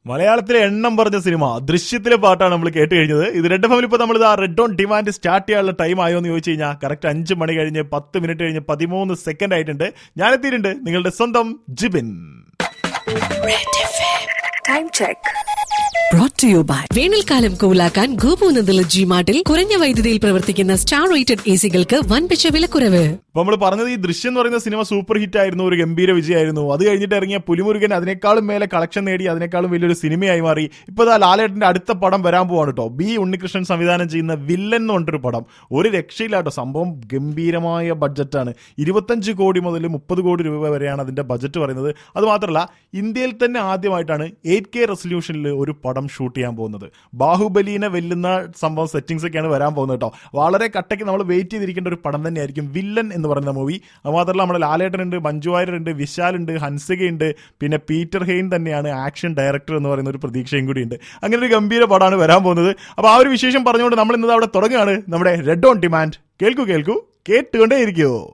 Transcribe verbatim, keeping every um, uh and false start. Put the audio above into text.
മലയാളത്തിലെ എണ്ണം പറഞ്ഞ സിനിമ ദൃശ്യത്തിലെ പാട്ടാണ് നമ്മൾ കേട്ട് കഴിഞ്ഞത്. ഇത് റെഡ് എഫ് എമ്മിൽ ഇപ്പോൾ നമ്മൾ ഇതാ റെഡ് ഓൺ ഡിമാൻഡ് സ്റ്റാർട്ട് ചെയ്യാനുള്ള ടൈം ആയോ എന്ന് ചോദിച്ചു കഴിഞ്ഞാൽ കറക്റ്റ് അഞ്ച് മണി കഴിഞ്ഞ് പത്ത് മിനിറ്റ് കഴിഞ്ഞ് പതിമൂന്ന് സെക്കൻഡ് ആയിട്ടുണ്ട്. ഞാനെത്തിയിട്ടുണ്ട്, നിങ്ങളുടെ സ്വന്തം Jibin. Time check brought to you by വേനൽക്കാലം കൂലാക്കാൻ ഗോപുനന്ദല ജി മാർട്ടിൽ കുറഞ്ഞ വൈദ്യുതിയിൽ പ്രവർത്തിക്കുന്ന സ്റ്റാർ റേറ്റഡ് എ സികൾക്ക് വൻപിച്ച വിലക്കുറവ്. അപ്പൊ നമ്മൾ പറഞ്ഞത് ഈ ദൃശ്യം എന്ന് പറയുന്ന സിനിമ സൂപ്പർ ഹിറ്റ് ആയിരുന്നു, ഒരു ഗംഭീര വിജയമായിരുന്നു. അത് കഴിഞ്ഞിട്ട് ഇറങ്ങിയ പുലിമുരുകൻ അതിനേക്കാളും മേലെ കളക്ഷൻ നേടി, അതിനേക്കാളും വലിയൊരു സിനിമയായി മാറി. ഇപ്പൊ ഇതാ ലാലേട്ടന്റെ അടുത്ത പടം വരാൻ പോവാണ് കേട്ടോ. ബി ഉണ്ണികൃഷ്ണൻ സംവിധാനം ചെയ്യുന്ന വില്ലൻ എന്ന് പറഞ്ഞിട്ടൊരു പടം. ഒരു രക്ഷയില്ലാട്ടോ, സംഭവം ഗംഭീരമായ ബഡ്ജറ്റാണ്. ഇരുപത്തഞ്ച് കോടി മുതൽ മുപ്പത് കോടി രൂപ വരെയാണ് അതിന്റെ ബഡ്ജറ്റ് പറയുന്നത്. അത് മാത്രമല്ല, ഇന്ത്യയിൽ തന്നെ ആദ്യമായിട്ടാണ് എയ്റ്റ് കെ റെസൊല്യൂഷനിൽ ഒരു പടം ഷൂട്ട് ചെയ്യാൻ പോകുന്നത്. ബാഹുബലിനെ വെല്ലുന്ന സംഭവം സെറ്റിംഗ്സ് ഒക്കെയാണ് വരാൻ പോകുന്നത് കേട്ടോ. വളരെ കട്ടയ്ക്ക് നമ്മൾ വെയിറ്റ് ചെയ്തിരിക്കേണ്ട ഒരു പടം തന്നെയായിരിക്കും വില്ലൻ എന്ന് പറയുന്ന മൂവി. അത് മാത്രമല്ല, നമ്മുടെ ലാലേട്ടനുണ്ട്, മഞ്ജു വാര്യരുണ്ട്, വിശാലുണ്ട്, ഹൻസികയുണ്ട്, പിന്നെ പീറ്റർ ഹെയ്ൻ തന്നെയാണ് ആക്ഷൻ ഡയറക്ടർ എന്ന് പറയുന്ന ഒരു പ്രതീക്ഷയും കൂടിയുണ്ട്. അങ്ങനെ ഒരു ഗംഭീര പടമാണ് വരാൻ പോകുന്നത്. അപ്പോൾ ആ ഒരു വിശേഷം പറഞ്ഞുകൊണ്ട് നമ്മൾ ഇന്നത് അവിടെ തുടങ്ങുകയാണ് നമ്മുടെ റെഡ് ഓൺ ഡിമാൻഡ്. കേൾക്കൂ കേൾക്കൂ കേട്ടുകൊണ്ടേ ഇരിക്കുമോ.